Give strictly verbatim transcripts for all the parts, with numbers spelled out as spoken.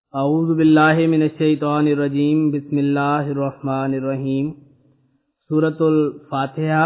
اعوذ باللہ من الشیطان الرجیم بسم اللہ الرحمن الرحیم۔ سورۃ الفاتحہ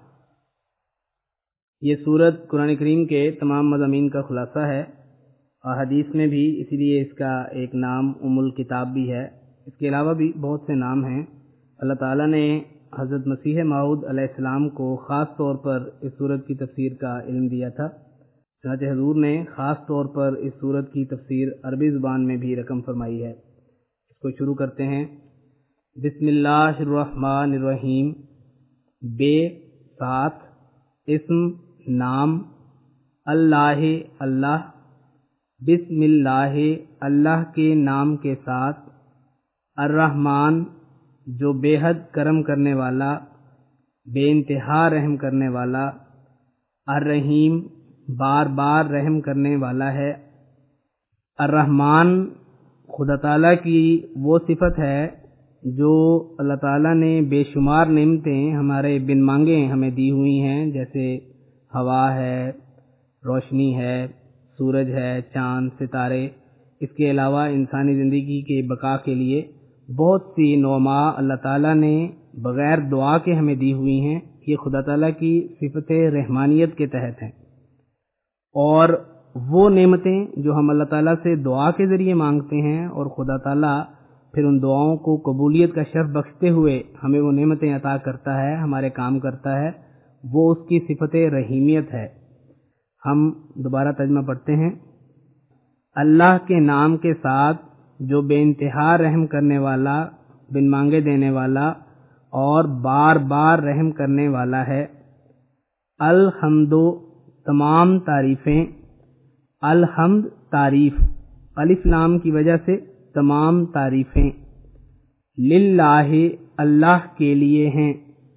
یہ سورت قرآن کریم کے تمام مضامین کا خلاصہ ہے اور حدیث میں بھی اسی لیے اس کا ایک نام ام الکتاب بھی ہے۔ اس کے علاوہ بھی بہت سے نام ہیں۔ اللہ تعالیٰ نے حضرت مسیح موعود علیہ السلام کو خاص طور پر اس سورت کی تفسیر کا علم دیا تھا، چنانچہ حضور نے خاص طور پر اس سورت کی تفسیر عربی زبان میں بھی رقم فرمائی ہے۔ اس کو شروع کرتے ہیں۔ بسم اللہ الرحمن الرحیم۔ بے ساتھ اسم نام، اللہ اللہ، بسم اللہ اللہ کے نام کے ساتھ، الرحمن جو بے حد کرم کرنے والا، بے انتہا رحم کرنے والا، الرحیم بار بار رحم کرنے والا ہے۔ الرحمن خدا تعالیٰ کی وہ صفت ہے جو اللہ تعالیٰ نے بے شمار نعمتیں ہمارے بن مانگے ہمیں دی ہوئی ہیں، جیسے ہوا ہے، روشنی ہے، سورج ہے، چاند، ستارے۔ اس کے علاوہ انسانی زندگی کے بقا کے لیے بہت سی نعما اللہ تعالیٰ نے بغیر دعا کے ہمیں دی ہوئی ہیں۔ یہ خدا تعالیٰ کی صفت رحمانیت کے تحت ہیں، اور وہ نعمتیں جو ہم اللہ تعالیٰ سے دعا کے ذریعے مانگتے ہیں اور خدا تعالیٰ پھر ان دعاؤں کو قبولیت کا شرف بخشتے ہوئے ہمیں وہ نعمتیں عطا کرتا ہے، ہمارے کام کرتا ہے، وہ اس کی صفت رحیمیت ہے۔ ہم دوبارہ ترجمہ پڑھتے ہیں۔ اللہ کے نام کے ساتھ جو بے انتہا رحم کرنے والا، بن مانگے دینے والا اور بار بار رحم کرنے والا ہے۔ الحمد تمام تعریفیں، الحمد تعریف، الف لام کی وجہ سے تمام تعریفیں، للہ اللہ کے لیے ہیں،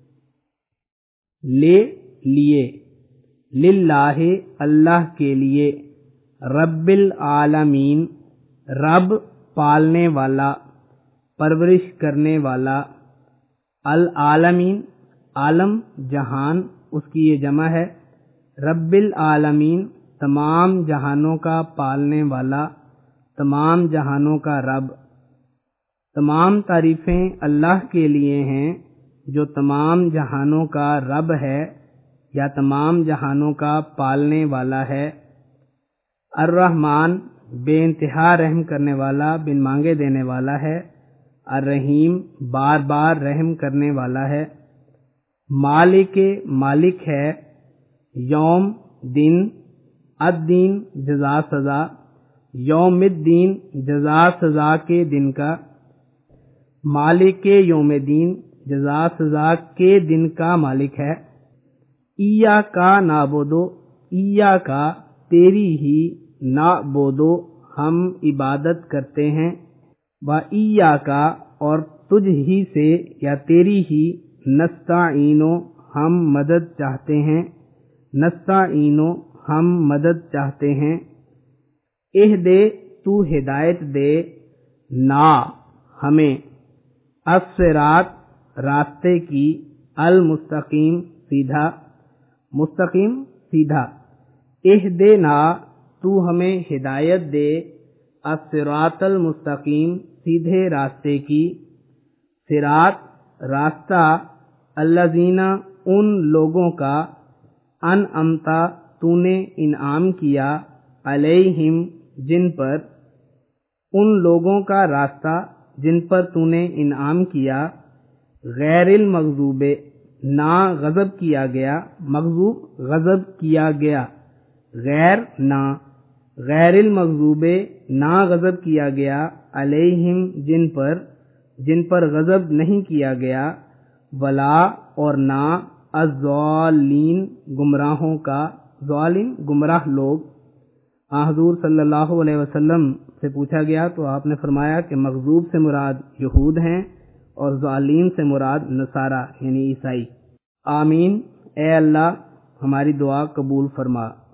لے لیے، للہ اللہ کے لیے، رب العالمین رب پالنے والا، پرورش کرنے والا، العالمین عالم جہان اس کی یہ جمع ہے، رب العالمین تمام جہانوں کا پالنے والا، تمام جہانوں کا رب۔ تمام تعریفیں اللہ کے لیے ہیں جو تمام جہانوں کا رب ہے یا تمام جہانوں کا پالنے والا ہے۔ الرحمن بے انتہا رحم کرنے والا، بن مانگے دینے والا ہے۔ الرحیم بار بار رحم کرنے والا ہے۔ مالک مالک ہے، یوم دن، الدین جزا سزا، یوم الدین جزا سزا کے دن کا، مالک یوم دین جزا سزا کے دن کا مالک ہے۔ ایاکا نعبدو، ایاکا تیری ہی، نعبدو ہم عبادت کرتے ہیں، و ایاکا اور تجھ ہی سے یا تیری ہی، نستعینو ہم مدد چاہتے ہیں، نستعینو ہم مدد چاہتے ہیں۔ اہدے تو ہدایت دے، نا ہمیں، الصراط راستے کی، المستقیم سیدھا، مستقیم سیدھا، اہدنا تو ہمیں ہدایت دے، الصراط المستقیم سیدھے راستے کی، صراط راستہ، الذین ان لوگوں کا، انعمتا تو نے انعام کیا، علیہم جن پر، ان لوگوں کا راستہ جن پر تو نے انعام کیا، غیر المغضوب نہ غضب کیا گیا، مغضوب غضب کیا گیا، غیر نہ، غیر المغضوب نہ غضب کیا گیا، علیہم جن پر، جن پر غضب نہیں کیا گیا، ولا اور نہ، الضالین گمراہوں کا، ضالین گمراہ لوگ۔ حضور صلی اللہ علیہ وسلم سے پوچھا گیا تو آپ نے فرمایا کہ مغضوب سے مراد یہود ہیں اور ضالین سے مراد نصارہ یعنی عیسائی۔ آمین۔ اے اللہ ہماری دعا قبول فرما۔